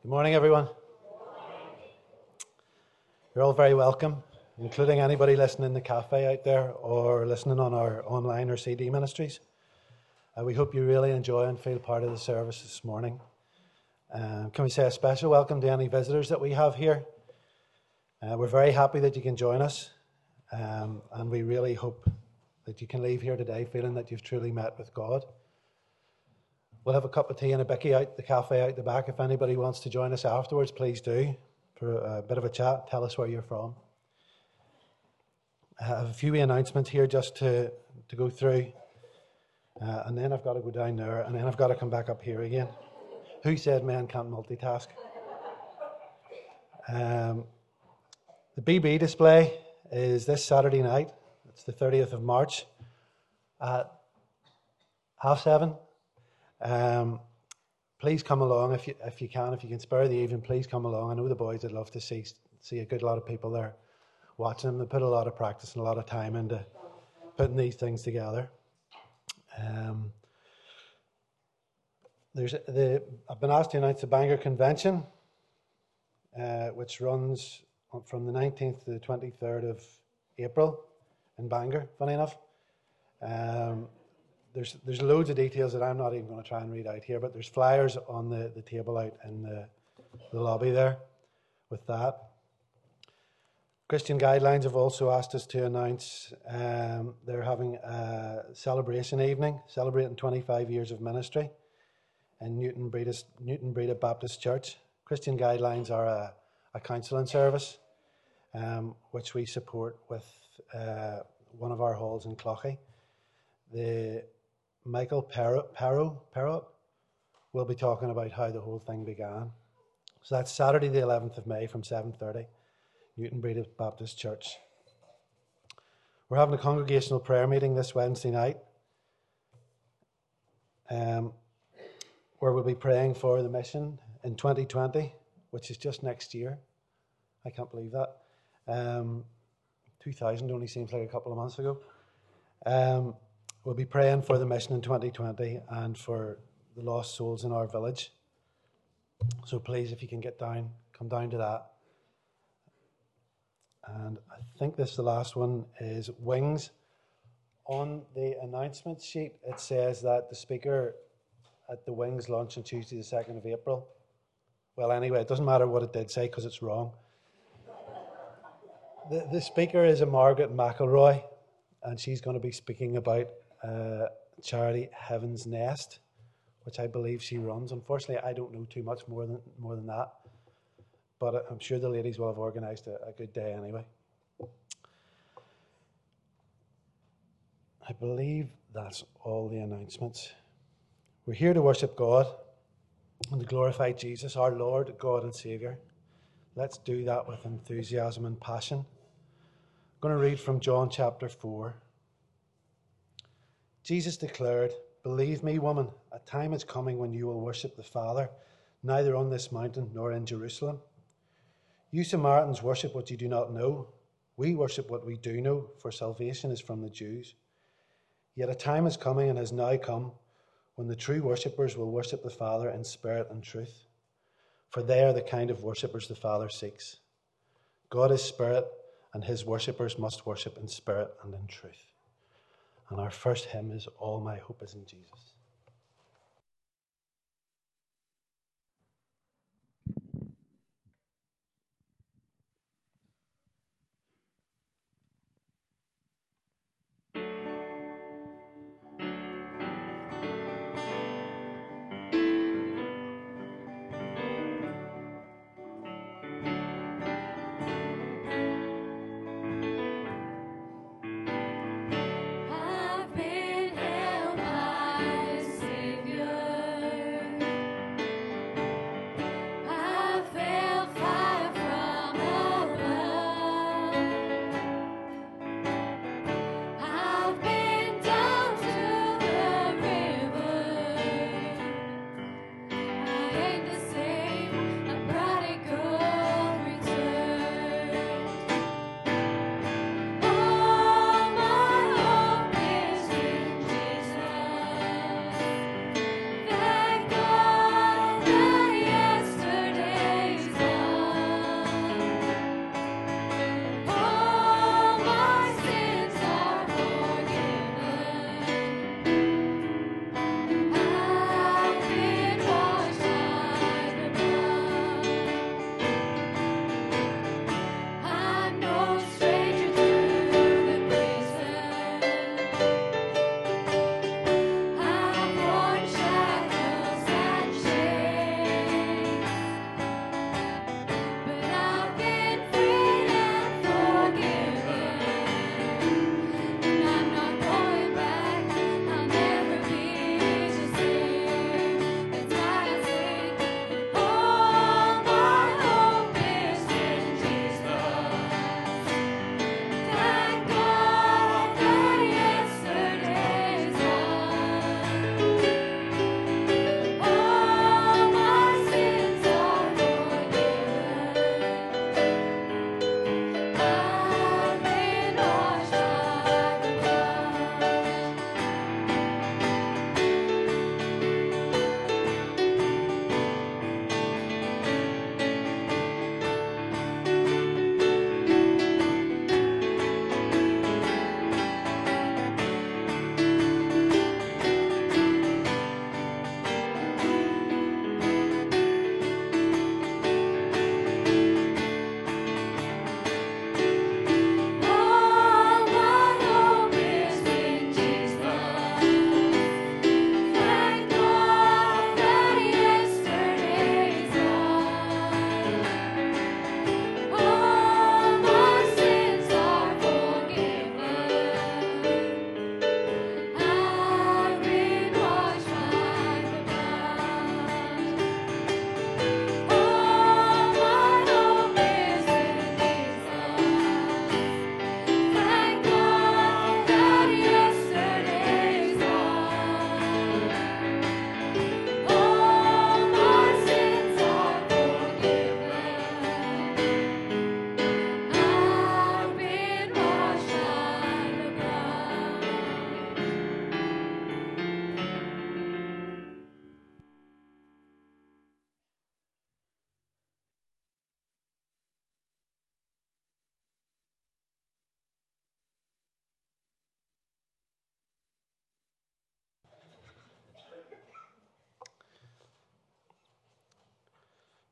Good morning, everyone. You're all very welcome, including anybody listening in the cafe out there or listening on our online or CD ministries. We hope you really enjoy and feel part of the service this morning. Can we say a special welcome to any visitors that we have here? We're very happy that you can join us, and we really hope that you can leave here today feeling that you've truly met with God. We'll have a cup of tea and a bicky out the cafe out the back. If anybody wants to join us afterwards, please do, for a bit of a chat. Tell us where you're from. I have a few announcements here just to go through, and then I've got to go down there, and then I've got to come back up here again. Who said men can't multitask? The BB display is this Saturday night. It's the 30th of March at 7:30. Please come along if you can spare the evening. Please come along. I know the boys would love to see a good lot of people there watching them. They put a lot of practice and a lot of time into putting these things together. I've been asked to announce the Bangor Convention, which runs from the 19th to the 23rd of April in Bangor. Funny enough. There's loads of details that I'm not even going to try and read out here, but there's flyers on the table out in the lobby there with that. Christian Guidelines have also asked us to announce they're having a celebration evening, celebrating 25 years of ministry in Newton Breda Baptist Church. Christian Guidelines are a counselling service which we support with one of our halls in Cloughey. The Michael Perrott will be talking about how the whole thing began. So that's Saturday the 11th of May from 7:30, Newton Breda Baptist Church. We're having a congregational prayer meeting this Wednesday night where we'll be praying for the mission in 2020, which is just next year. I can't believe that. 2000 only seems like a couple of months ago. We'll be praying for the mission in 2020 and for the lost souls in our village. So please, if you can get down, come down to that. And I think the last one is Wings. On the announcement sheet, it says that the speaker at the Wings launch on Tuesday the 2nd of April. Well, anyway, it doesn't matter what it did say because it's wrong. The speaker is a Margaret McElroy, and she's going to be speaking about charity Heaven's Nest, which I believe she runs. Unfortunately, I don't know too much more than that, but I'm sure the ladies will have organised a good day anyway. I believe that's all the announcements. We're here to worship God and to glorify Jesus, our Lord, God and Saviour. Let's do that with enthusiasm and passion. I'm going to read from John chapter 4. Jesus declared, "Believe me, woman, a time is coming when you will worship the Father, neither on this mountain nor in Jerusalem. You Samaritans worship what you do not know. We worship what we do know, for salvation is from the Jews. Yet a time is coming and has now come when the true worshippers will worship the Father in spirit and truth, for they are the kind of worshippers the Father seeks. God is spirit, and his worshippers must worship in spirit and in truth." And our first hymn is "All My Hope Is in Jesus." I've been held by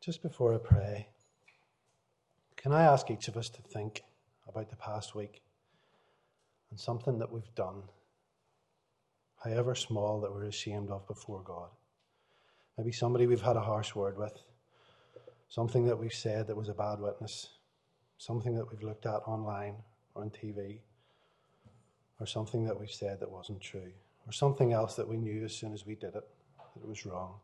Just before I pray, can I ask each of us to think about the past week and something that we've done, however small, that we're ashamed of before God? Maybe somebody we've had a harsh word with, something that we've said that was a bad witness, something that we've looked at online or on TV, or something that we've said that wasn't true, or something else that we knew as soon as we did it that it was wrong.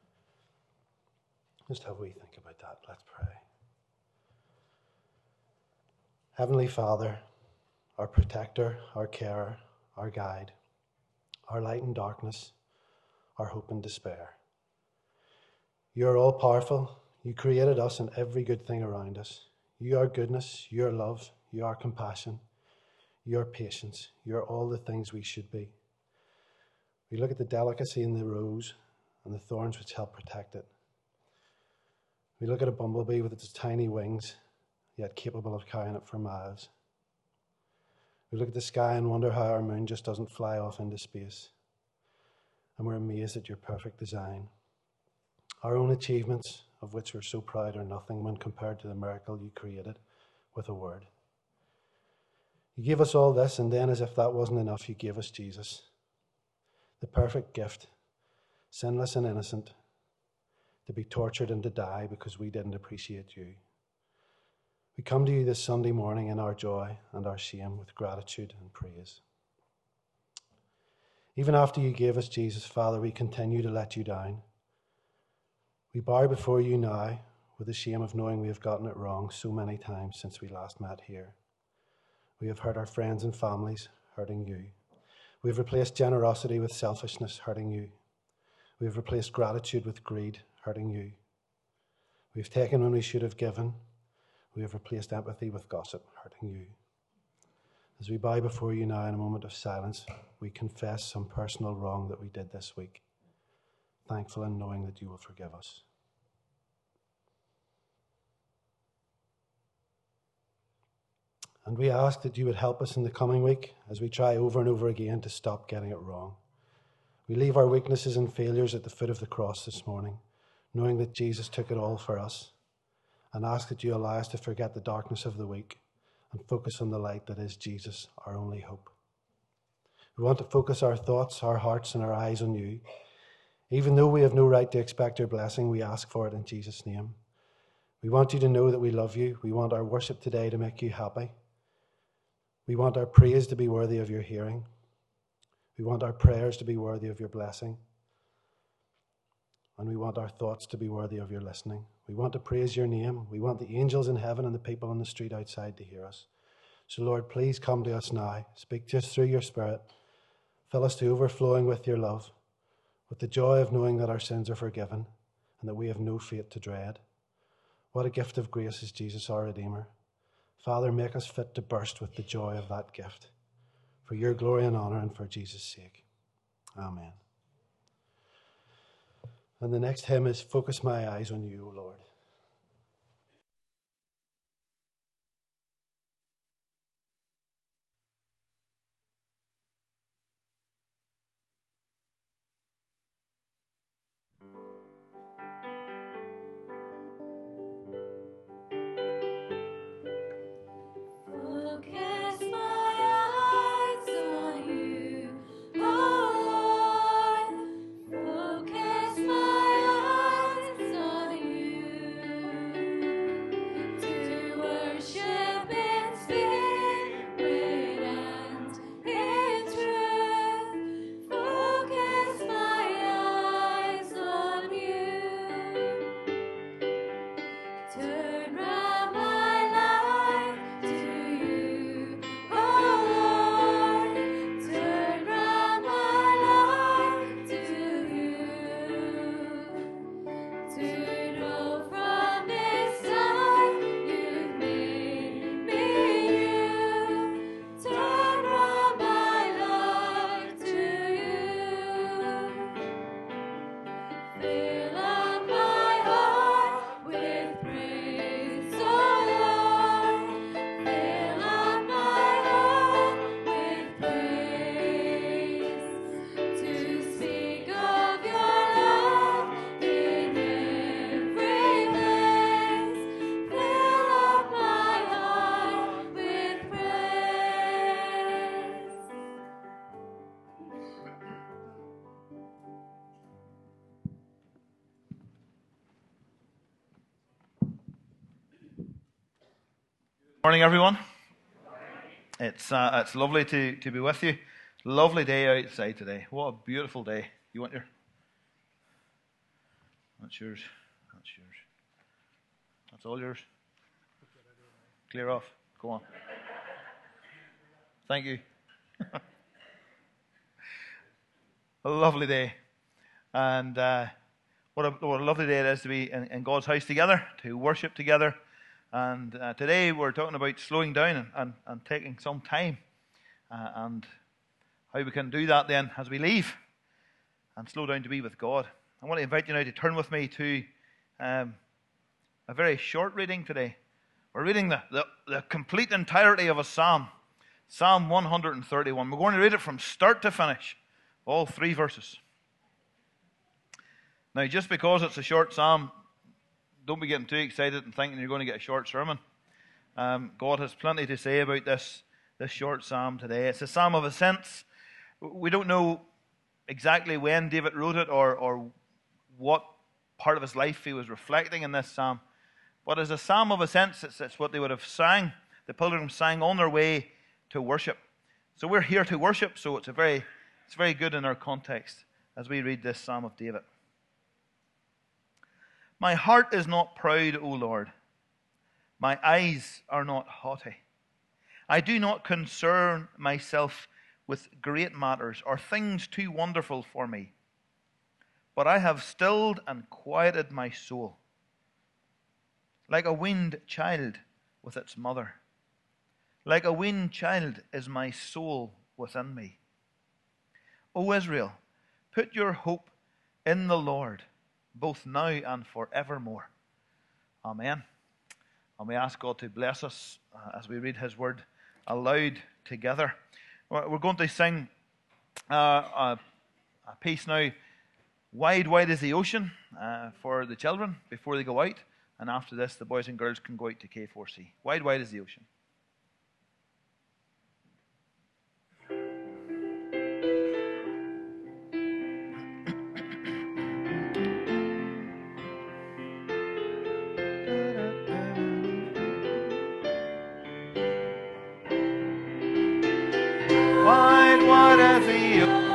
Just have we think about that. Let's pray. Heavenly Father, our protector, our carer, our guide, our light in darkness, our hope in despair. You are all powerful. You created us and every good thing around us. You are goodness, you are love, you are compassion, you are patience. You are all the things we should be. We look at the delicacy in the rose and the thorns which help protect it. We look at a bumblebee with its tiny wings, yet capable of carrying it for miles. We look at the sky and wonder how our moon just doesn't fly off into space. And we're amazed at your perfect design. Our own achievements, of which we're so proud, are nothing when compared to the miracle you created with a word. You gave us all this, and then, as if that wasn't enough, you gave us Jesus, the perfect gift, sinless and innocent, to be tortured and to die because we didn't appreciate you. We come to you this Sunday morning in our joy and our shame with gratitude and praise. Even after you gave us Jesus, Father, we continue to let you down. We bow before you now with the shame of knowing we have gotten it wrong so many times since we last met here. We have hurt our friends and families, hurting you. We have replaced generosity with selfishness, hurting you. We have replaced gratitude with greed, hurting you. We have taken when we should have given. We have replaced empathy with gossip, hurting you. As we bow before you now in a moment of silence, we confess some personal wrong that we did this week, thankful in knowing that you will forgive us. And we ask that you would help us in the coming week as we try over and over again to stop getting it wrong. We leave our weaknesses and failures at the foot of the cross this morning, knowing that Jesus took it all for us, and ask that you allow us to forget the darkness of the week and focus on the light that is Jesus, our only hope. We want to focus our thoughts, our hearts, and our eyes on you. Even though we have no right to expect your blessing, we ask for it in Jesus' name. We want you to know that we love you. We want our worship today to make you happy. We want our praise to be worthy of your hearing. We want our prayers to be worthy of your blessing. And we want our thoughts to be worthy of your listening. We want to praise your name. We want the angels in heaven and the people on the street outside to hear us. So Lord, please come to us now. Speak to us through your Spirit. Fill us to overflowing with your love, with the joy of knowing that our sins are forgiven and that we have no fate to dread. What a gift of grace is Jesus, our Redeemer. Father, make us fit to burst with the joy of that gift, for your glory and honour and for Jesus' sake. Amen. And the next hymn is Focus My Eyes on You, O Lord. Morning, everyone. It's lovely to be with you. Lovely day outside today. What a beautiful day. You want your? That's yours. That's yours. That's all yours. Clear off. Go on. Thank you. A lovely day. And what a lovely day it is to be in God's house together, to worship together. And today we're talking about slowing down and taking some time and how we can do that then as we leave and slow down to be with God. I want to invite you now to turn with me to a very short reading today. We're reading the complete entirety of a psalm, Psalm 131. We're going to read it from start to finish, all 3 verses. Now, just because it's a short psalm, don't be getting too excited and thinking you're going to get a short sermon. God has plenty to say about this short psalm today. It's a psalm of ascents. We don't know exactly when David wrote it or what part of his life he was reflecting in this psalm. But as a psalm of ascents, it's what they would have sang. The pilgrims sang on their way to worship. So we're here to worship, so it's very good in our context as we read this psalm of David. My heart is not proud, O Lord. My eyes are not haughty. I do not concern myself with great matters or things too wonderful for me. But I have stilled and quieted my soul, like a weaned child with its mother. Like a weaned child is my soul within me. O Israel, put your hope in the Lord, both now and forevermore. Amen. And we ask God to bless us as we read His word aloud together. We're going to sing a piece now, Wide, Wide is the Ocean, for the children before they go out. And after this, the boys and girls can go out to K4C. Wide, wide is the ocean. Wide, wide as the ocean.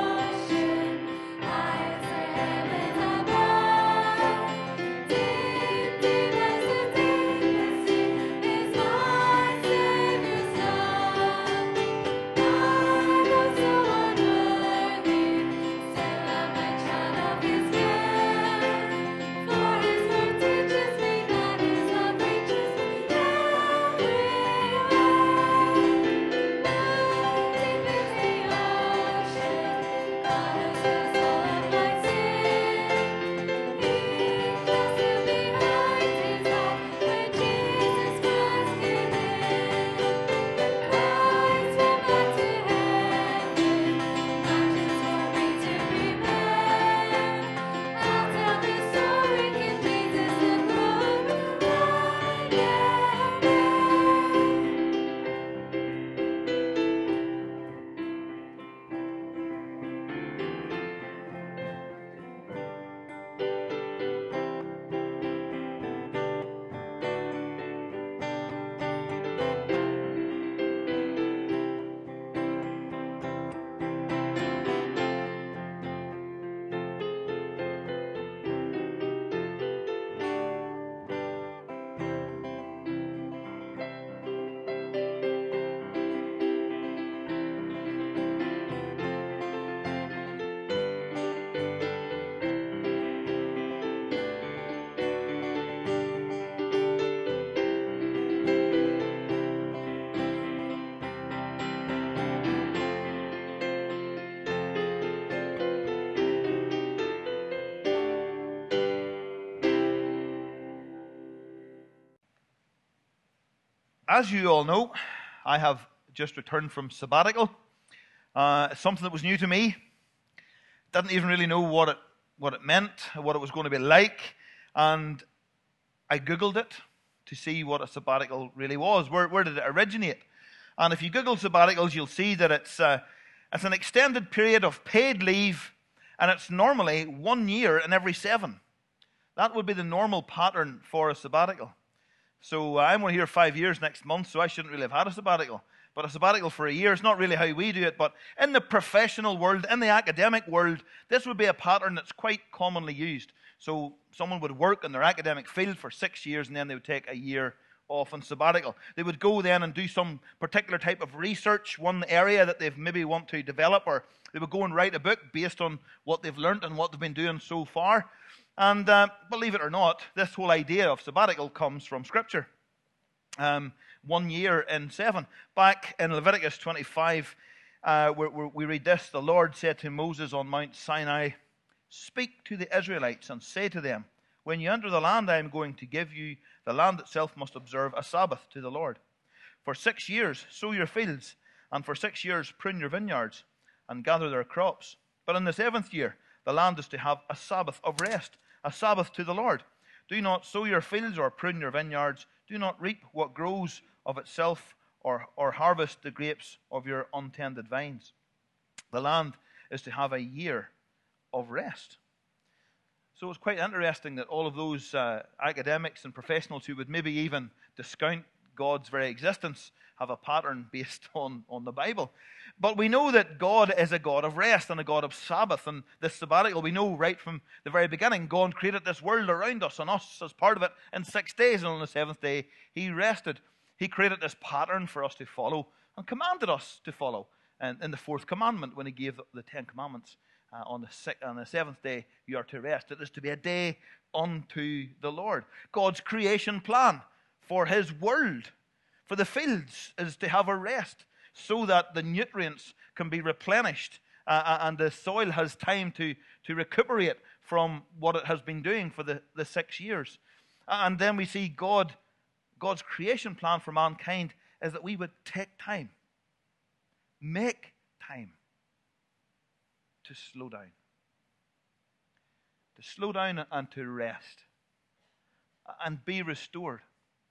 As you all know, I have just returned from sabbatical. It's something that was new to me. Didn't even really know what it meant, what it was going to be like, and I Googled it to see what a sabbatical really was. Where did it originate? And if you Google sabbaticals, you'll see that it's an extended period of paid leave, and it's normally 1 year in every 7. That would be the normal pattern for a sabbatical. So I'm only here 5 years next month, so I shouldn't really have had a sabbatical. But a sabbatical for a year is not really how we do it. But in the professional world, in the academic world, this would be a pattern that's quite commonly used. So someone would work in their academic field for 6 years, and then they would take a year off on sabbatical. They would go then and do some particular type of research, one area that they maybe want to develop, or they would go and write a book based on what they've learned and what they've been doing so far. And believe it or not, this whole idea of sabbatical comes from Scripture. 1 year in 7. Back in Leviticus 25, we read this. The Lord said to Moses on Mount Sinai, "Speak to the Israelites and say to them, when you enter the land I am going to give you, the land itself must observe a Sabbath to the Lord. For 6 years sow your fields, and for 6 years prune your vineyards, and gather their crops. But in the 7th year the land is to have a Sabbath of rest, a Sabbath to the Lord. Do not sow your fields or prune your vineyards. Do not reap what grows of itself, or harvest the grapes of your untended vines. The land is to have a year of rest." So it's quite interesting that all of those academics and professionals who would maybe even discount God's very existence have a pattern based on the Bible. But we know that God is a God of rest and a God of Sabbath. And this sabbatical, we know right from the very beginning, God created this world around us and us as part of it in 6 days. And on the 7th day, He rested. He created this pattern for us to follow and commanded us to follow. And in the 4th commandment, when He gave the 10 commandments, on the 7th day, you are to rest. It is to be a day unto the Lord. God's creation plan for His world, for the fields, is to have a rest so that the nutrients can be replenished and the soil has time to recuperate from what it has been doing for the 6 years. And then we see God's creation plan for mankind is that we would take time, make time to slow down. To slow down and to rest and be restored.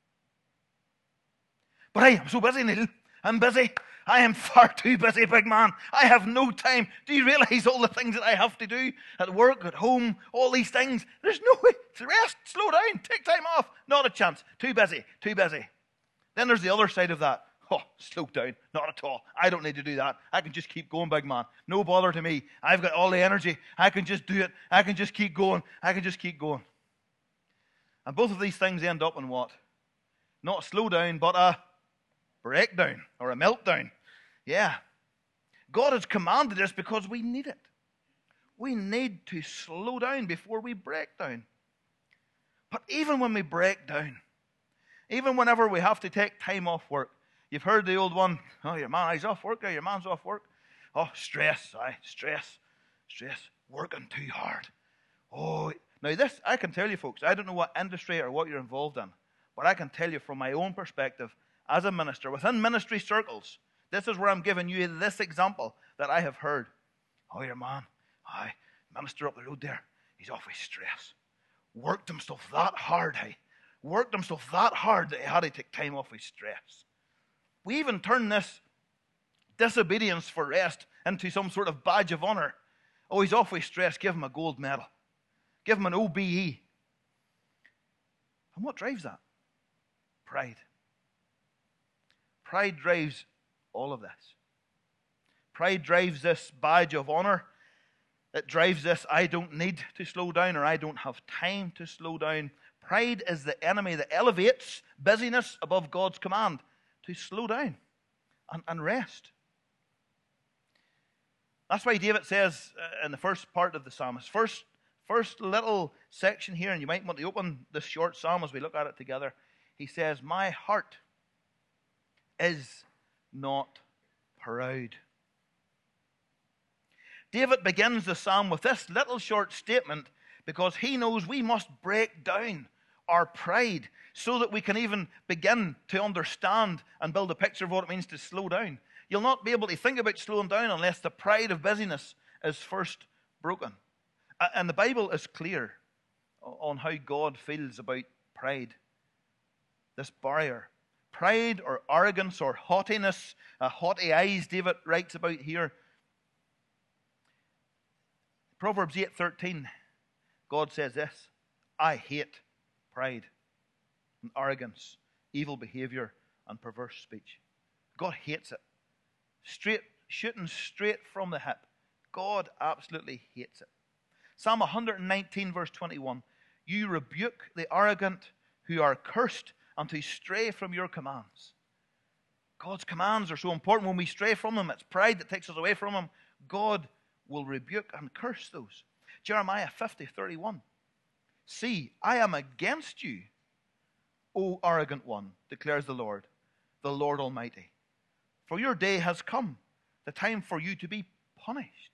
But hey, I'm so busy, Neil. I'm busy. I am far too busy, big man. I have no time. Do you realize all the things that I have to do at work, at home, all these things? There's no way to rest, slow down, take time off. Not a chance. Too busy, too busy. Then there's the other side of that. Oh, slow down. Not at all. I don't need to do that. I can just keep going, big man. No bother to me. I've got all the energy. I can just do it. I can just keep going. I can just keep going. And both of these things end up in what? Not a slow down, but a breakdown or a meltdown. Yeah. God has commanded us because we need it. We need to slow down before we break down. But even when we break down, even whenever we have to take time off work, you've heard the old one, oh, your man, he's off work, or your man's off work. Oh, stress, stress, working too hard. Oh, now this, I can tell you folks, I don't know what industry or what you're involved in, but I can tell you from my own perspective, as a minister, within ministry circles, this is where I'm giving you this example that I have heard. Oh, your man, minister up the road there, he's off with stress. Worked himself that hard, Worked himself that hard that he had to take time off with stress. We even turn this disobedience for rest into some sort of badge of honor. Oh, he's off with stress, give him a gold medal. Give him an OBE. And what drives that? Pride. Pride drives all of this. Pride drives this badge of honor. It drives this, I don't need to slow down, or I don't have time to slow down. Pride is the enemy that elevates busyness above God's command to slow down and rest. That's why David says in the first part of the psalm, his first little section here, and you might want to open this short psalm as we look at it together. He says, my heart is not proud. David begins the psalm with this little short statement because he knows we must break down our pride so that we can even begin to understand and build a picture of what it means to slow down. You'll not be able to think about slowing down unless the pride of busyness is first broken. And the Bible is clear on how God feels about pride. This barrier. Pride or arrogance or haughtiness, haughty eyes, David writes about here. Proverbs 8:13, God says this, I hate pride. and arrogance, evil behavior, and perverse speech. God hates it. Shooting straight from the hip. God absolutely hates it. Psalm 119, verse 21. You rebuke the arrogant who are cursed and who stray from your commands. God's commands are so important. When we stray from them, it's pride that takes us away from Him. God will rebuke and curse those. Jeremiah 50:31. See, I am against you, O arrogant one, declares the Lord Almighty. For your day has come, the time for you to be punished.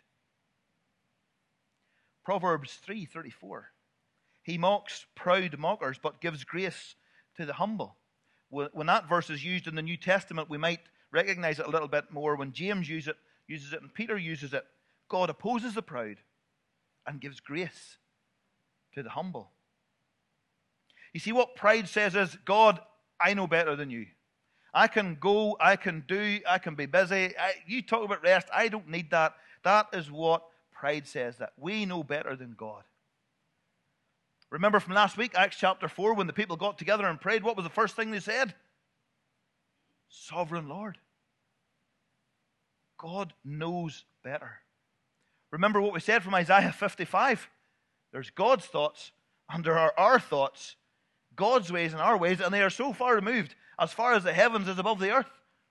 Proverbs 3:34. He mocks proud mockers, but gives grace to the humble. When that verse is used in the New Testament, we might recognize it a little bit more. When James uses it, and Peter uses it, God opposes the proud and gives grace to the humble. You see, what pride says is, God, I know better than you. I can go, I can do, I can be busy. You talk about rest, I don't need that. That is what pride says, that we know better than God. Remember from last week, Acts chapter 4, when the people got together and prayed, what was the first thing they said? Sovereign Lord. God knows better. Remember what we said from Isaiah 55. There's God's thoughts, and there are our thoughts, God's ways and our ways, and they are so far removed, as far as the heavens is above the earth.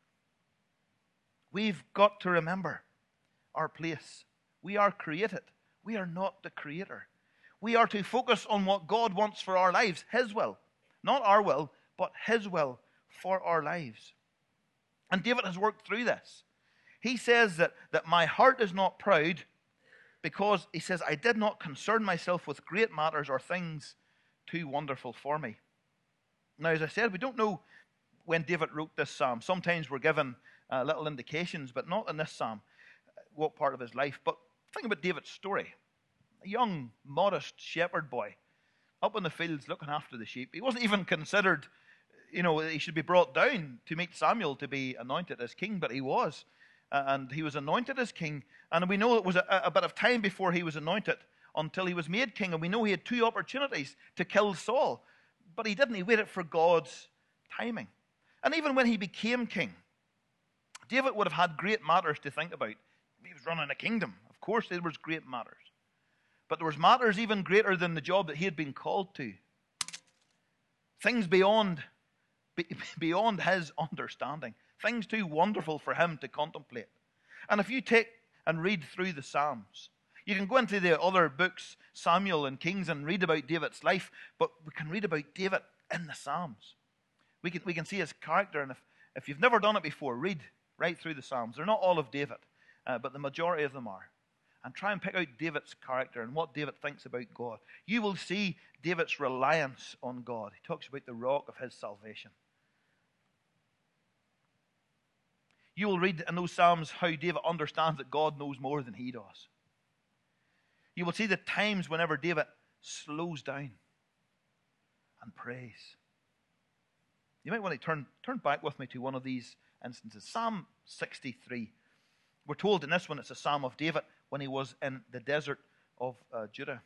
We've got to remember our place. We are created. We are not the creator. We are to focus on what God wants for our lives, His will. Not our will, but His will for our lives. And David has worked through this. He says that my heart is not proud because, he says, I did not concern myself with great matters or things too wonderful for me. Now, as I said, we don't know when David wrote this psalm. Sometimes we're given little indications, but not in this psalm, what part of his life. But think about David's story. A young, modest shepherd boy up in the fields looking after the sheep. He wasn't even considered, he should be brought down to meet Samuel to be anointed as king, but he was. And he was anointed as king. And we know it was a bit of time before he was anointed until he was made king. And we know he had 2 opportunities to kill Saul. But he didn't. He waited for God's timing. And even when he became king, David would have had great matters to think about. He was running a kingdom. Of course, there was great matters. But there was matters even greater than the job that he had been called to. Things beyond his understanding. Things too wonderful for him to contemplate. And if you take and read through the Psalms, you can go into the other books, Samuel and Kings, and read about David's life, but we can read about David in the Psalms. We can see his character, and if you've never done it before, read right through the Psalms. They're not all of David, but the majority of them are. And try and pick out David's character and what David thinks about God. You will see David's reliance on God. He talks about the rock of his salvation. You will read in those Psalms how David understands that God knows more than he does. You will see the times whenever David slows down and prays. You might want to turn back with me to one of these instances. Psalm 63. We're told in this one it's a psalm of David when he was in the desert of Judah.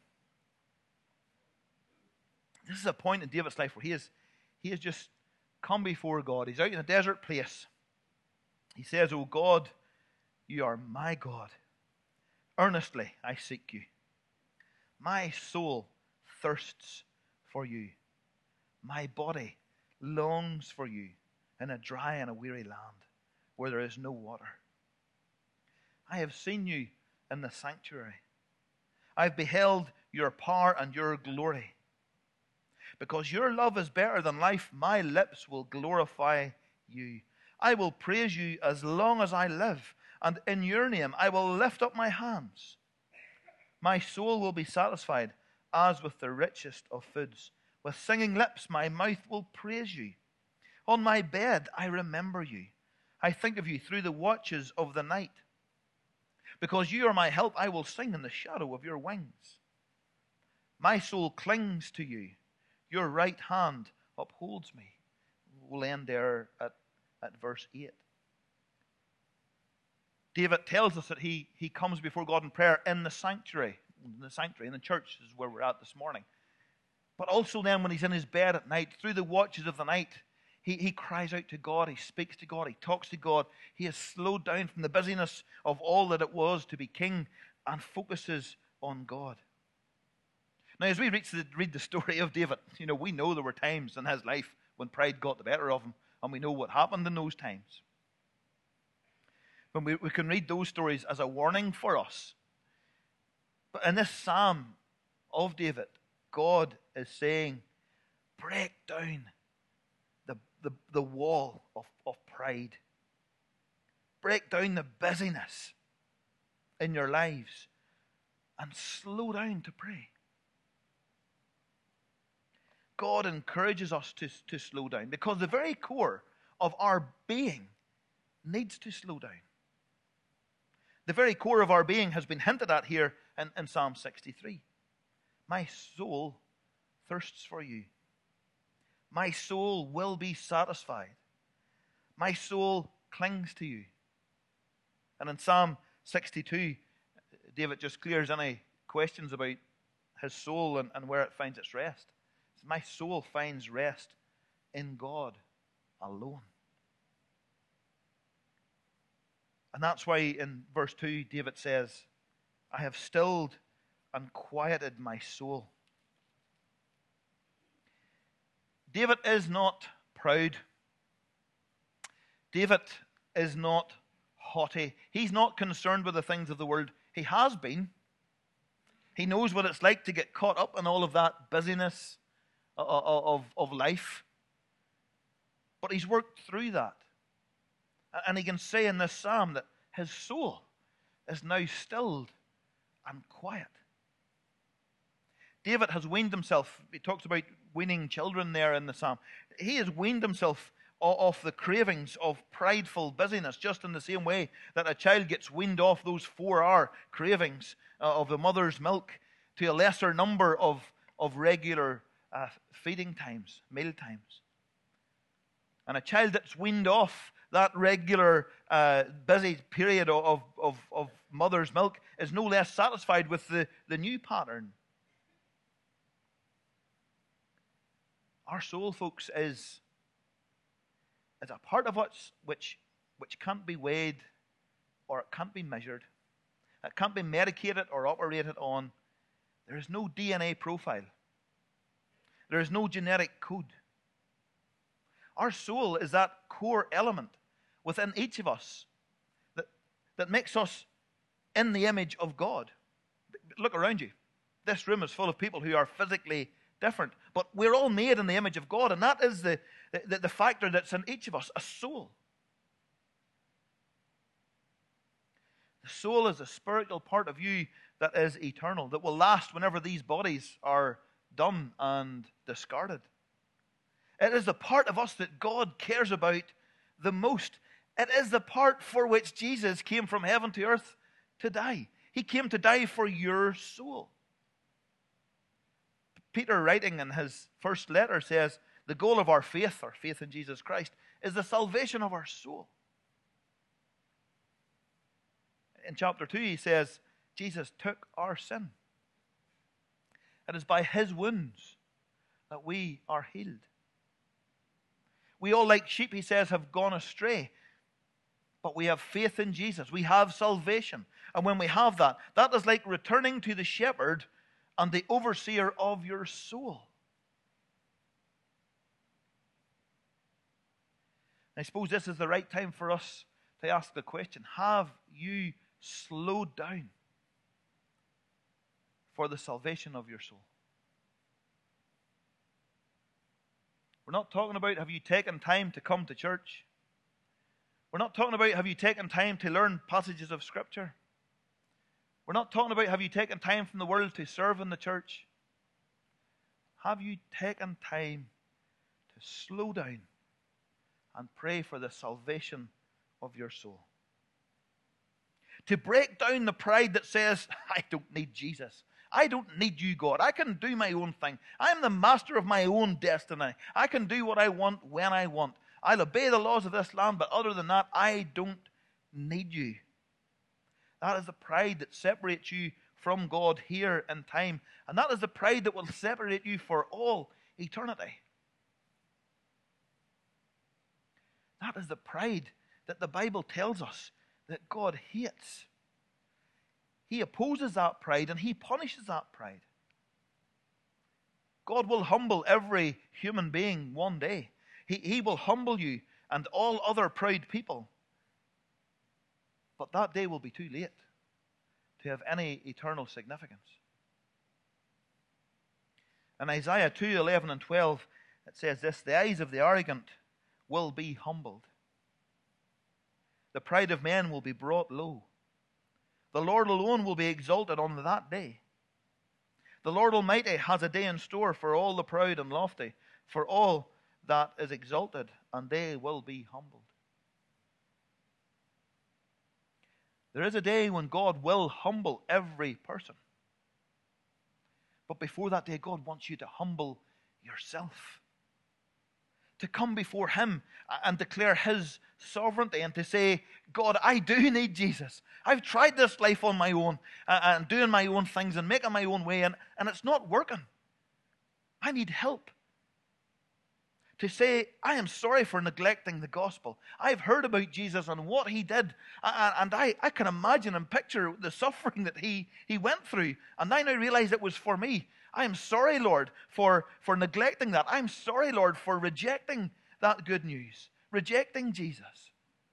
This is a point in David's life where he has just come before God. He's out in a desert place. He says, "O God, you are my God. Earnestly I seek you. My soul thirsts for you. My body longs for you in a dry and a weary land where there is no water. I have seen you in the sanctuary. I've beheld your power and your glory. Because your love is better than life, my lips will glorify you. I will praise you as long as I live, and in your name I will lift up my hands. My soul will be satisfied as with the richest of foods. With singing lips my mouth will praise you. On my bed I remember you. I think of you through the watches of the night. Because you are my help, I will sing in the shadow of your wings. My soul clings to you. Your right hand upholds me." We'll end there at verse 8. David tells us that he comes before God in prayer in the sanctuary. In the church is where we're at this morning. But also then when he's in his bed at night, through the watches of the night, he cries out to God, he speaks to God, he talks to God. He has slowed down from the busyness of all that it was to be king and focuses on God. Now, as we read the story of David, we know there were times in his life when pride got the better of him, and we know what happened in those times. But we can read those stories as a warning for us. But in this psalm of David, God is saying, break down the wall of pride. Break down the busyness in your lives and slow down to pray. God encourages us to slow down because the very core of our being needs to slow down. The very core of our being has been hinted at here in Psalm 63. My soul thirsts for you. My soul will be satisfied. My soul clings to you. And in Psalm 62, David just clears any questions about his soul and where it finds its rest. My soul finds rest in God alone. And that's why in verse 2, David says, I have stilled and quieted my soul. David is not proud. David is not haughty. He's not concerned with the things of the world. He has been. He knows what it's like to get caught up in all of that busyness of life. But he's worked through that. And he can say in this psalm that his soul is now stilled and quiet. David has weaned himself. He talks about weaning children there in the psalm. He has weaned himself off the cravings of prideful busyness, just in the same way that a child gets weaned off those 4-hour cravings of the mother's milk to a lesser number of regular feeding times, meal times. And a child that's weaned off that regular busy period of mother's milk is no less satisfied with the new pattern. Our soul, folks, is a part of us which can't be weighed or it can't be measured. It can't be medicated or operated on. There is no DNA profile. There is no genetic code. Our soul is that core element within each of us that makes us in the image of God. Look around you. This room is full of people who are physically different, but we're all made in the image of God, and that is the factor that's in each of us, a soul. The soul is a spiritual part of you that is eternal, that will last whenever these bodies are done and discarded. It is the part of us that God cares about the most. It is the part for which Jesus came from heaven to earth to die. He came to die for your soul. Peter, writing in his first letter, says, the goal of our faith in Jesus Christ, is the salvation of our soul. In chapter 2, he says, Jesus took our sin. It is by his wounds that we are healed. We all, like sheep, he says, have gone astray. But we have faith in Jesus. We have salvation. And when we have that, that is like returning to the shepherd and the overseer of your soul. I suppose this is the right time for us to ask the question, have you slowed down for the salvation of your soul? We're not talking about have you taken time to come to church. We're not talking about have you taken time to learn passages of Scripture. We're not talking about have you taken time from the world to serve in the church. Have you taken time to slow down and pray for the salvation of your soul? To break down the pride that says, I don't need Jesus. I don't need you, God. I can do my own thing. I'm the master of my own destiny. I can do what I want when I want. I'll obey the laws of this land, but other than that, I don't need you. That is the pride that separates you from God here in time. And that is the pride that will separate you for all eternity. That is the pride that the Bible tells us that God hates. He opposes that pride and He punishes that pride. God will humble every human being one day. He will humble you and all other proud people. But that day will be too late to have any eternal significance. In Isaiah 2:11 and 12, it says this: "The eyes of the arrogant will be humbled. The pride of men will be brought low. The Lord alone will be exalted on that day. The Lord Almighty has a day in store for all the proud and lofty, for all that is exalted, and they will be humbled." There is a day when God will humble every person. But before that day, God wants you to humble yourself. To come before Him and declare His sovereignty and to say, God, I do need Jesus. I've tried this life on my own and doing my own things and making my own way, and it's not working. I need help. To say, I am sorry for neglecting the gospel. I've heard about Jesus and what He did, and I can imagine and picture the suffering that He went through, and I now realize it was for me. I am sorry, Lord, for neglecting that. I'm sorry, Lord, for rejecting that good news, rejecting Jesus.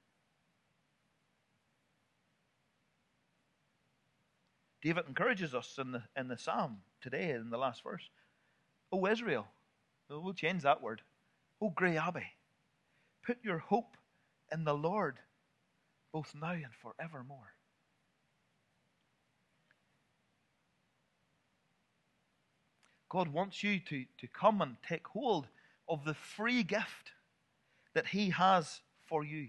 David encourages us in the psalm today, in the last verse. O Israel, we'll change that word. O Grey Abbey, put your hope in the Lord, both now and forevermore. God wants you to come and take hold of the free gift that He has for you.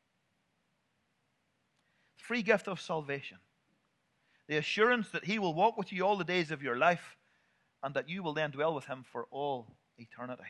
Free gift of salvation. The assurance that He will walk with you all the days of your life and that you will then dwell with Him for all eternity.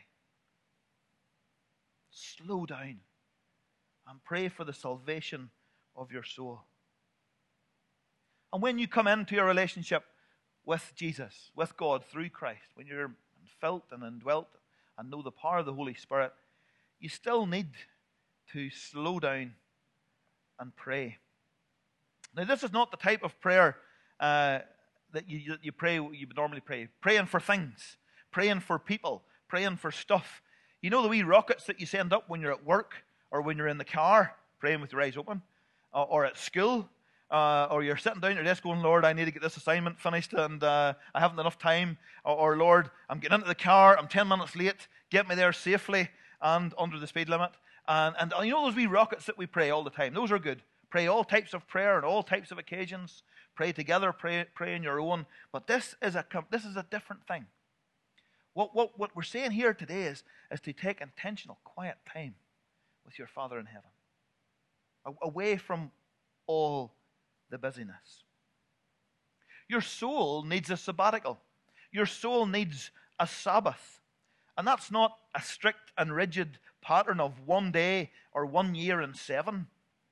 Slow down and pray for the salvation of your soul. And when you come into a relationship with Jesus, with God through Christ, when you're felt and indwelt and know the power of the Holy Spirit, you still need to slow down and pray. Now, this is not the type of prayer that you pray, you would normally pray. Praying for things, praying for people, praying for stuff. You know the wee rockets that you send up when you're at work or when you're in the car, praying with your eyes open, or at school, or you're sitting down at your desk going, Lord, I need to get this assignment finished and I haven't enough time, or Lord, I'm getting into the car, I'm 10 minutes late, get me there safely and under the speed limit. And you know those wee rockets that we pray all the time? Those are good. Pray all types of prayer on all types of occasions. Pray together, pray on your own. But this is a different thing. What we're saying here today is to take intentional, quiet time with your Father in heaven, away from all the busyness. Your soul needs a sabbatical. Your soul needs a Sabbath. And that's not a strict and rigid pattern of 1 day or 1 year and 7.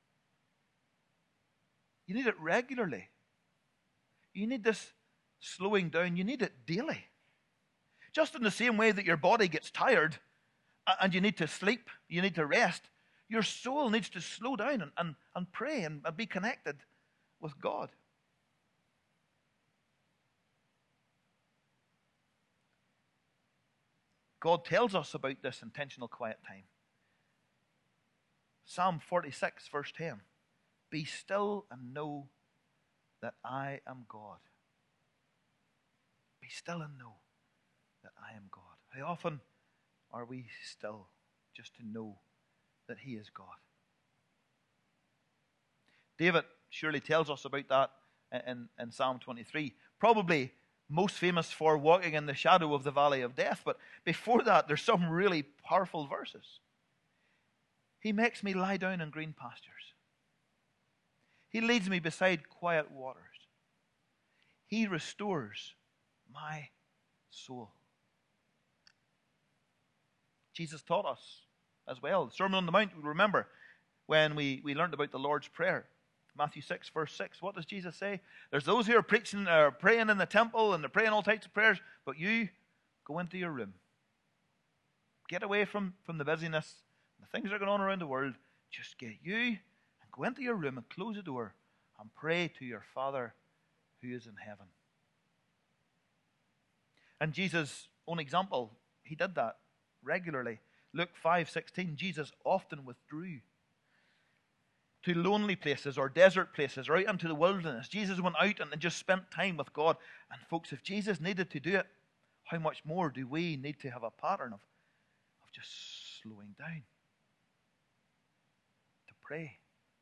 You need it regularly. You need this slowing down. You need it daily. Just in the same way that your body gets tired and you need to sleep, you need to rest, your soul needs to slow down and pray and be connected with God. God tells us about this intentional quiet time. Psalm 46, verse 10. Be still and know that I am God. Be still and know that I am God. How often are we still just to know that He is God? David surely tells us about that in Psalm 23. Probably most famous for walking in the shadow of the valley of death. But before that, there's some really powerful verses. He makes me lie down in green pastures. He leads me beside quiet waters. He restores my soul. Jesus taught us as well. The Sermon on the Mount, we remember when we learned about the Lord's Prayer. Matthew 6, verse 6. What does Jesus say? There's those who are preaching, praying in the temple, and they're praying all types of prayers, but you go into your room. Get away from the busyness, the things that are going on around the world. Just get you and go into your room and close the door and pray to your Father who is in heaven. And Jesus' own example, he did that regularly. Luke 5:16, Jesus often withdrew to lonely places or desert places or out into the wilderness. Jesus went out and just spent time with God. And folks, if Jesus needed to do it, how much more do we need to have a pattern of just slowing down to pray?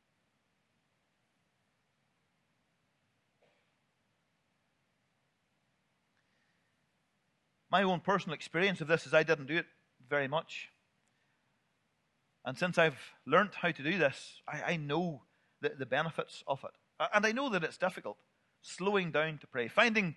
My own personal experience of this is I didn't do it very much. And since I've learnt how to do this, I know the benefits of it. And I know that it's difficult. Slowing down to pray. Finding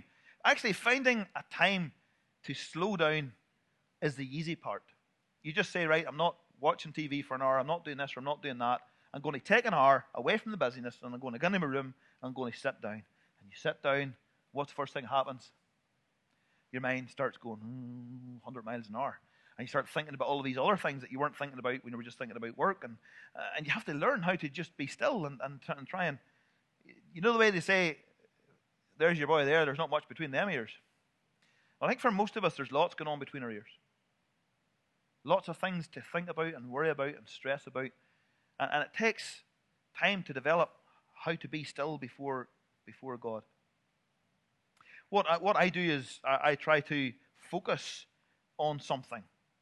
a time to slow down is the easy part. You just say, right, I'm not watching TV for an hour. I'm not doing this or I'm not doing that. I'm going to take an hour away from the busyness and I'm going to go into my room and I'm going to sit down. And you sit down, what's the first thing that happens? Your mind starts going 100 miles an hour. And you start thinking about all of these other things that you weren't thinking about when you were just thinking about work. And you have to learn how to just be still and try and... You know the way they say, there's your boy there, there's not much between them ears. Well, I think for most of us, there's lots going on between our ears. Lots of things to think about and worry about and stress about. And it takes time to develop how to be still before God. What I do is I try to focus on something.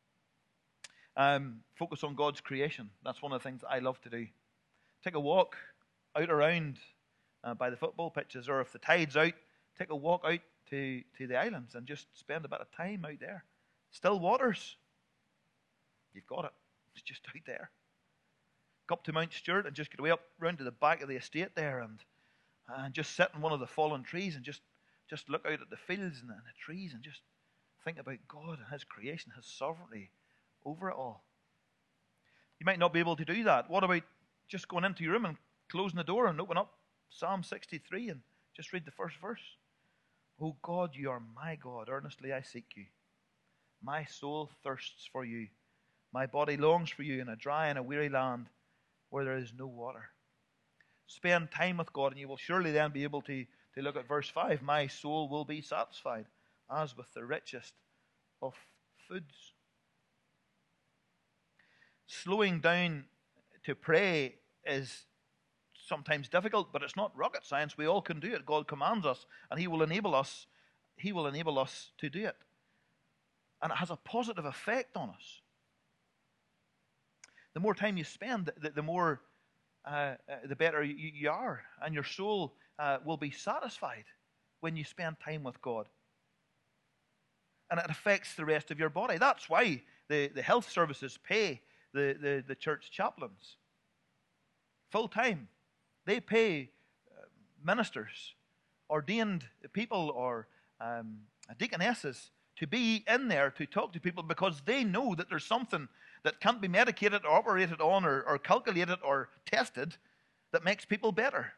Focus on God's creation. That's one of the things that I love to do. Take a walk out around by the football pitches, or if the tide's out, take a walk out to the islands and just spend a bit of time out there. Still waters. You've got it. It's just out there. Go up to Mount Stewart and just get way up round to the back of the estate there and just sit in one of the fallen trees and just look out at the fields and the trees and just think about God and His creation, His sovereignty over it all. You might not be able to do that. What about just going into your room and closing the door and open up Psalm 63 and just read the first verse? Oh God, you are my God. Earnestly I seek you. My soul thirsts for you. My body longs for you in a dry and a weary land where there is no water. Spend time with God and you will surely then be able to look at verse 5. My soul will be satisfied as with the richest of foods. Slowing down to pray is sometimes difficult, but it's not rocket science. We all can do it. God commands us, and He will enable us. He will enable us to do it. And it has a positive effect on us. The more time you spend, the better you are, and your soul will be satisfied when you spend time with God. And it affects the rest of your body. That's why the health services pay the church chaplains full time. They pay ministers, ordained people, or deaconesses to be in there to talk to people because they know that there's something that can't be medicated or operated on or calculated or tested that makes people better.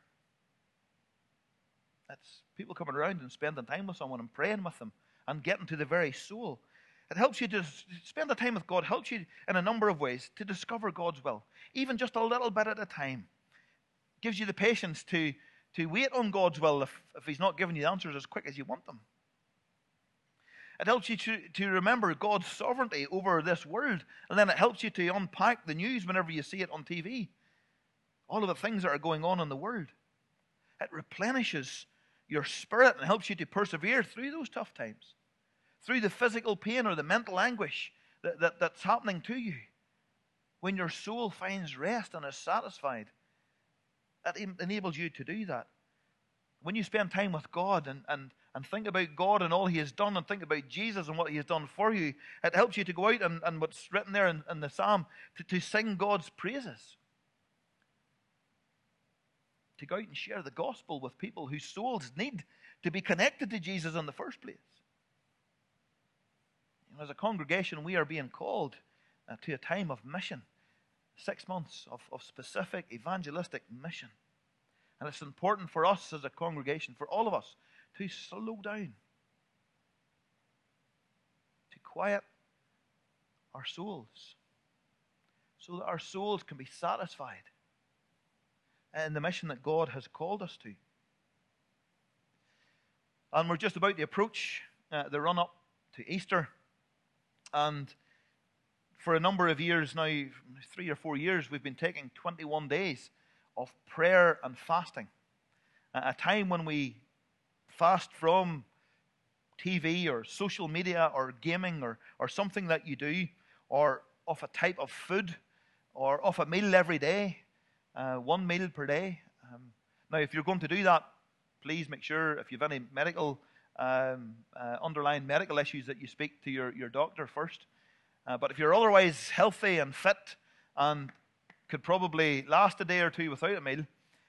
That's people coming around and spending time with someone and praying with them and getting to the very soul. It helps you to spend the time with God, helps you in a number of ways to discover God's will, even just a little bit at a time. Gives you the patience to wait on God's will if He's not giving you the answers as quick as you want them. It helps you to remember God's sovereignty over this world, and then it helps you to unpack the news whenever you see it on TV. All of the things that are going on in the world. It replenishes your spirit and helps you to persevere through those tough times, through the physical pain or the mental anguish that's happening to you. When your soul finds rest and is satisfied, that enables you to do that. When you spend time with God and think about God and all He has done and think about Jesus and what He has done for you, it helps you to go out and what's written there in the Psalm, to sing God's praises. To go out and share the gospel with people whose souls need to be connected to Jesus in the first place. You know, as a congregation, we are being called to a time of mission. 6 months of specific evangelistic mission. And it's important for us as a congregation, for all of us, to slow down, to quiet our souls, so that our souls can be satisfied in the mission that God has called us to. And we're just about to approach the run-up to Easter. And for a number of years now, 3 or 4 years, we've been taking 21 days of prayer and fasting. A time when we fast from TV or social media or gaming or something that you do, or off a type of food, or off a meal every day, 1 meal per day. Now, if you're going to do that, please make sure, if you have any medical, underlying medical issues, that you speak to your doctor first. But if you're otherwise healthy and fit and could probably last a day or two without a meal,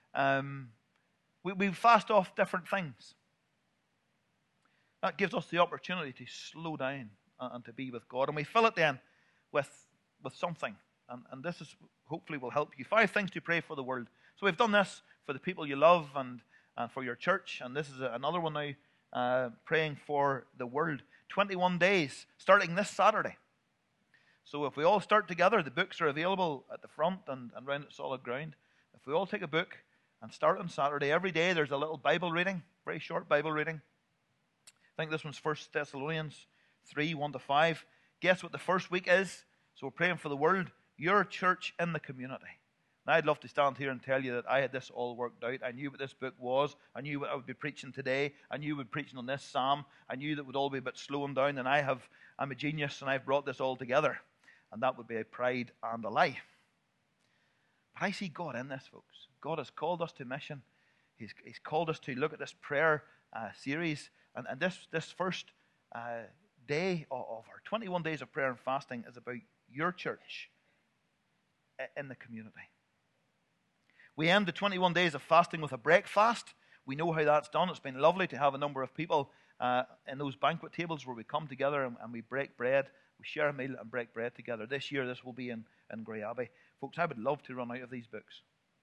we fast off different things. That gives us the opportunity to slow down and to be with God. And we fill it then with something. And this is hopefully will help you. 5 things to pray for the world. So we've done this for the people you love and for your church. And this is another one now, praying for the world. 21 days, starting this Saturday. So if we all start together, the books are available at the front and round at Solid Ground. If we all take a book and start on Saturday, every day there's a little Bible reading, very short Bible reading. I think this one's 1 Thessalonians 3, 1-5. Guess what the first week is? So we're praying for the world, your church in the community. Now, I'd love to stand here and tell you that I had this all worked out. I knew what this book was. I knew what I would be preaching today. I knew we'd be preaching on this psalm. I knew that would all be a bit slowing down, and I'm a genius, and I've brought this all together. And that would be a pride and a lie. But I see God in this, folks. God has called us to mission. He's called us to look at this prayer series. And this first day of our 21 days of prayer and fasting is about your church in the community. We end the 21 days of fasting with a breakfast. We know how that's done. It's been lovely to have a number of people in those banquet tables where we come together and we break bread. We share a meal and break bread together. This year, this will be in Grey Abbey. Folks, I would love to run out of these books.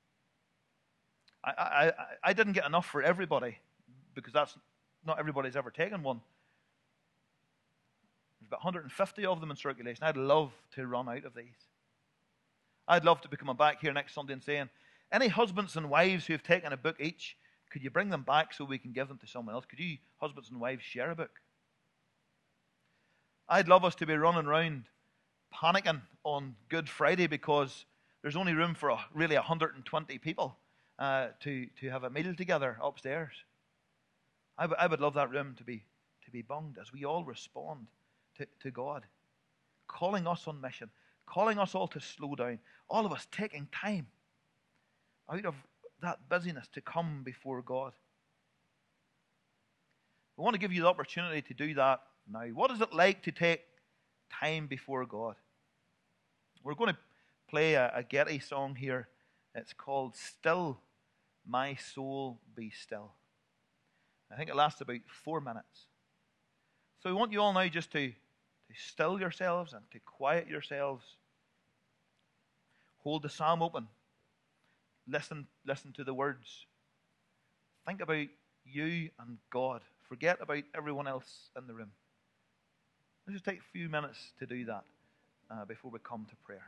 I didn't get enough for everybody, because that's not everybody's ever taken one. There's about 150 of them in circulation. I'd love to run out of these. I'd love to be coming back here next Sunday and saying, any husbands and wives who have taken a book each, could you bring them back so we can give them to someone else? Could you, husbands and wives, share a book? I'd love us to be running around panicking on Good Friday because there's only room for really 120 people to have a meal together upstairs. I would love that room to be bunged as we all respond to God, calling us on mission, calling us all to slow down, all of us taking time out of that busyness to come before God. We want to give you the opportunity to do that now. What is it like to take time before God? We're going to play a Getty song here. It's called Still My Soul Be Still. I think it lasts about 4 minutes. So we want you all now just to still yourselves and to quiet yourselves. Hold the psalm open. Listen to the words. Think about you and God. Forget about everyone else in the room. Let's just take a few minutes to do that before we come to prayer.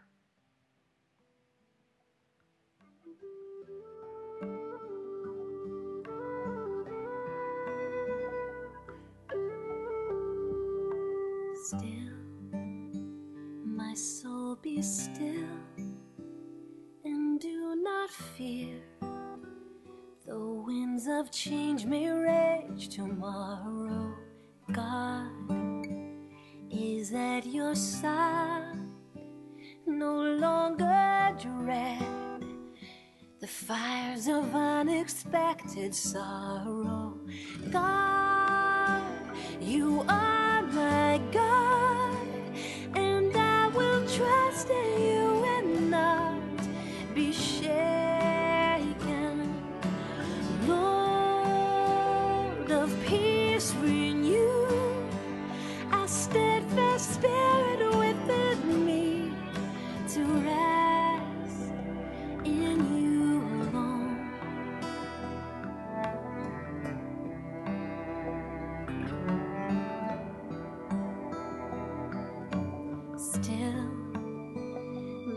Still, my soul be still, and do not fear. Though winds of change may rage tomorrow, God is at your side. No longer dread the fires of unexpected sorrow. God, you are my God, and I will trust in you and not be shaken. Lord of peace, renew a steadfast spirit within me to rest in you alone.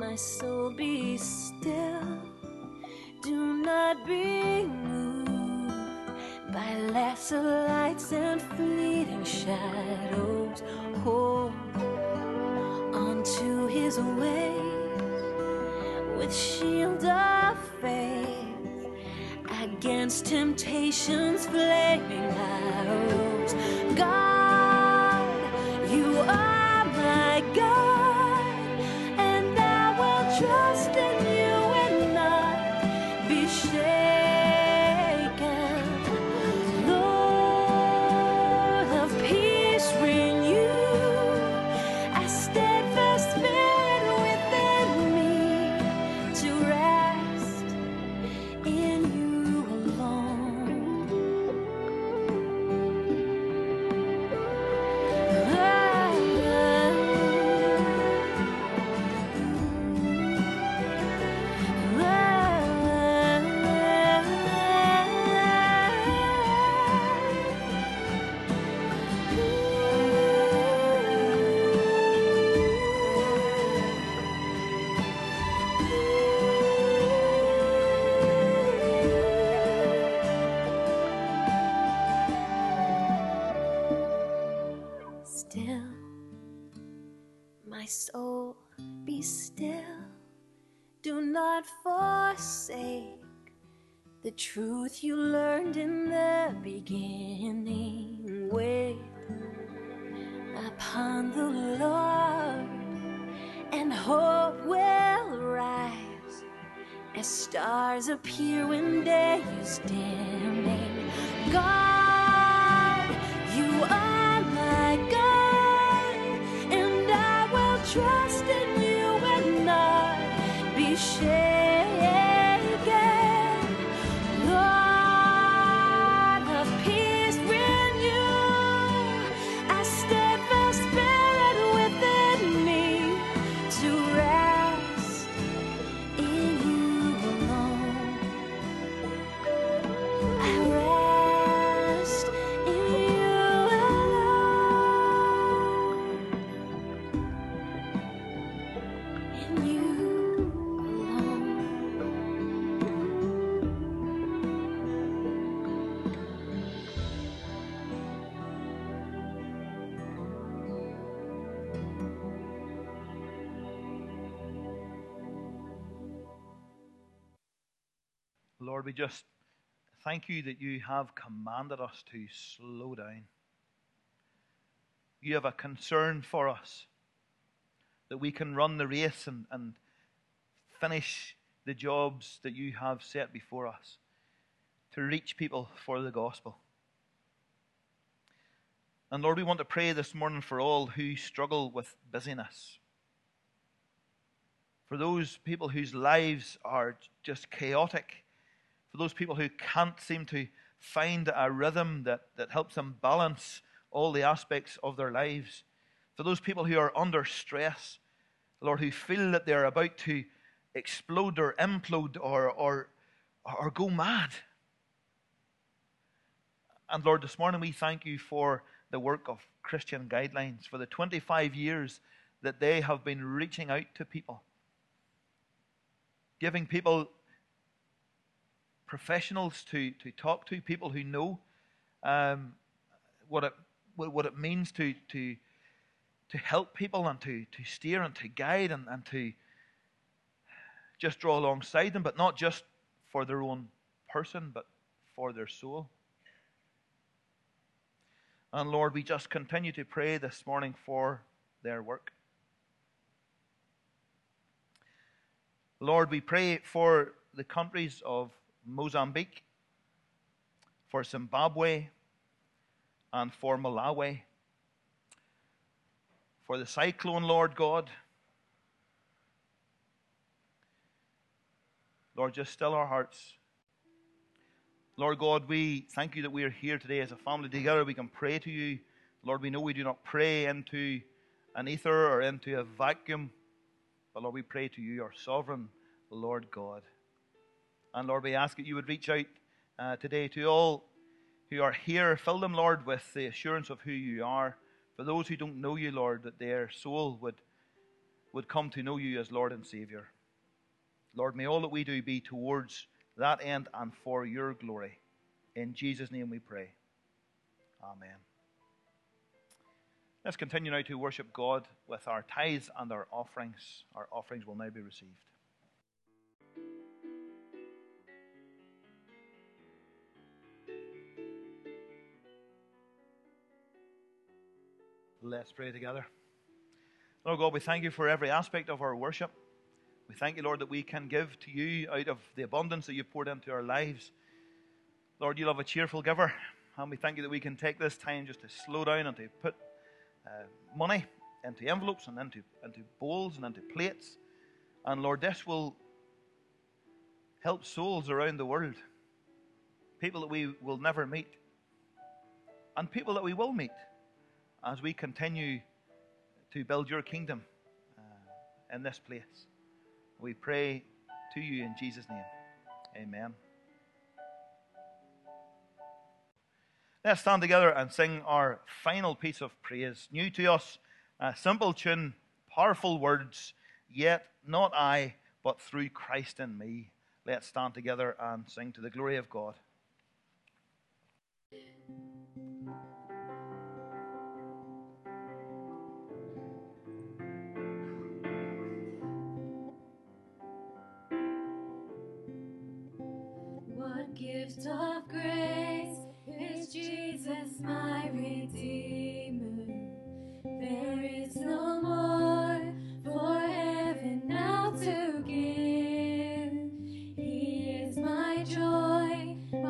my soul, be still. Do not be moved by lesser lights and fleeting shadows. Hold onto his ways with shield of faith against temptation's flaming arrows. God, you are my God, and I will trust in you and not be shaken. Lord of peace, renew a steadfast spirit within me to rest in you alone. Still, my soul, be still. Do not forsake the truth you learned in the beginning. Wait upon the Lord, and hope will rise as stars appear when day is dimming. God, you are my God, and I will trust in you and not be shaken. Lord of peace, renew a steadfast spirit within me to rest in you alone. I rest in you alone. In you alone. Lord, we just thank you that you have commanded us to slow down. You have a concern for us, that we can run the race and finish the jobs that you have set before us to reach people for the gospel. And Lord, we want to pray this morning for all who struggle with busyness. For those people whose lives are just chaotic. For those people who can't seem to find a rhythm that helps them balance all the aspects of their lives. For those people who are under stress, Lord, who feel that they're about to explode or implode or go mad. And Lord, this morning we thank you for the work of Christian Guidelines, for the 25 years that they have been reaching out to people, giving people professionals to talk to, people who know what it means to help people and to steer and to guide and to just draw alongside them, but not just for their own person, but for their soul. And Lord, we just continue to pray this morning for their work. Lord, we pray for the countries of Mozambique, for Zimbabwe, and for Malawi, for the cyclone, Lord God. Lord, just still our hearts. Lord God, we thank you that we are here today as a family together. We can pray to you. Lord, we know we do not pray into an ether or into a vacuum, but Lord, we pray to you, our sovereign Lord God. And Lord, we ask that you would reach out today to all who are here. Fill them, Lord, with the assurance of who you are. For those who don't know you, Lord, that their soul would would come to know you as Lord and Savior. Lord, may all that we do be towards that end and for your glory. In Jesus' name we pray. Amen. Let's continue now to worship God with our tithes and our offerings. Our offerings will now be received. Let's pray together. Lord God, we thank you for every aspect of our worship. We thank you, Lord, that we can give to you out of the abundance that you've poured into our lives. Lord, you love a cheerful giver. And we thank you that we can take this time just to slow down and to put money into envelopes and into bowls and into plates. And Lord, this will help souls around the world. People that we will never meet. And people that we will meet as we continue to build your kingdom in this place. We pray to you in Jesus' name. Amen. Let's stand together and sing our final piece of praise. New to us, a simple tune, powerful words, yet not I, but through Christ in me. Let's stand together and sing to the glory of God. What gift of grace is Jesus, my Redeemer? There is no more for heaven now to give. He is my joy,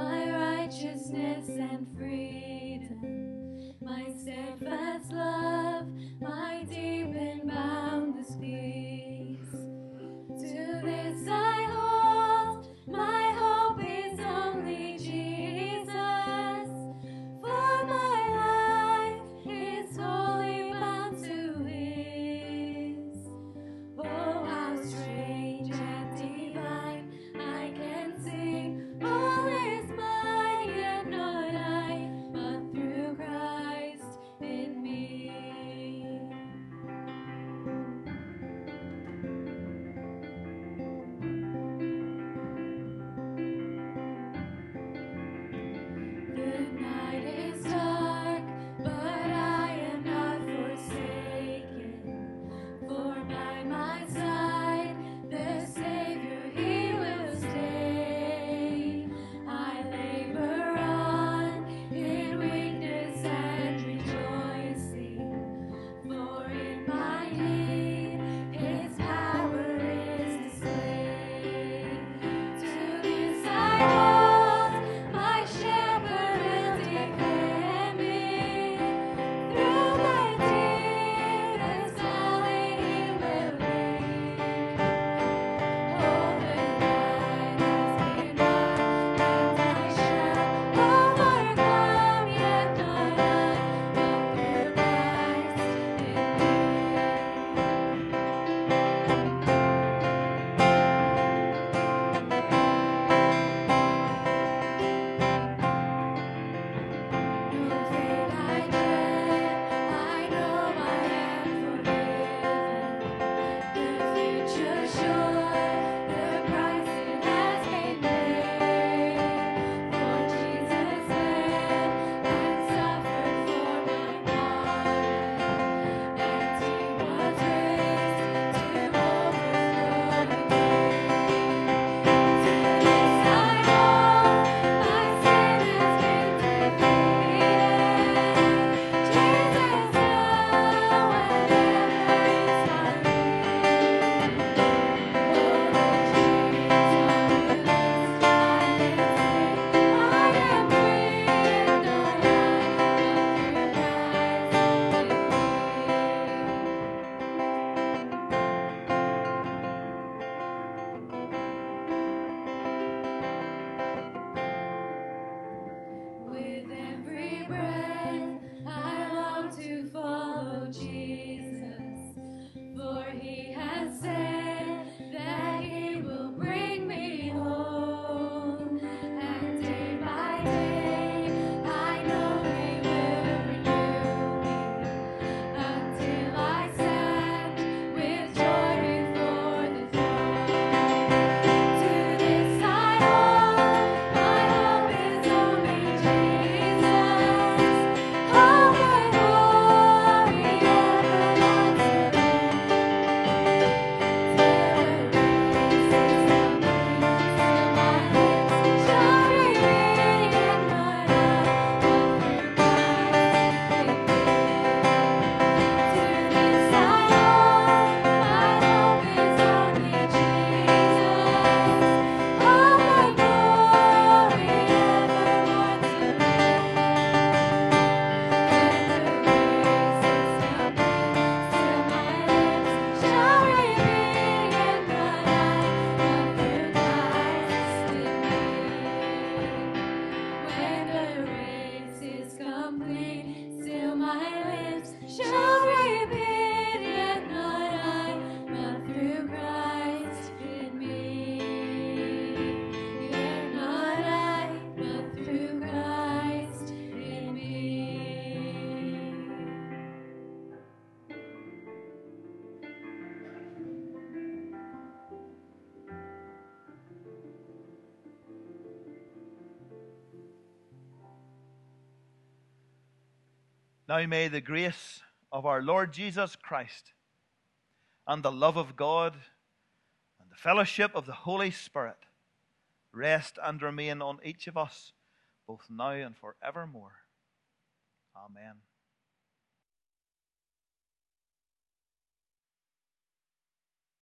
Now may the grace of our Lord Jesus Christ and the love of God and the fellowship of the Holy Spirit rest and remain on each of us, both now and forevermore. Amen.